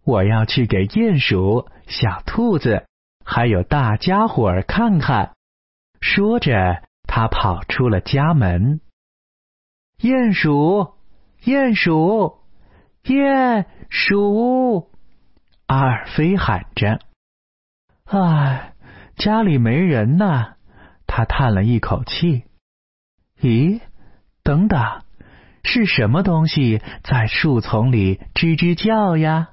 我要去给鼹鼠、小兔子还有大家伙儿看看。说着，他跑出了家门。鼹鼠，鼹鼠，鼹鼠！阿尔菲喊着。唉，家里没人呢。他叹了一口气。咦，等等，是什么东西在树丛里吱吱叫呀？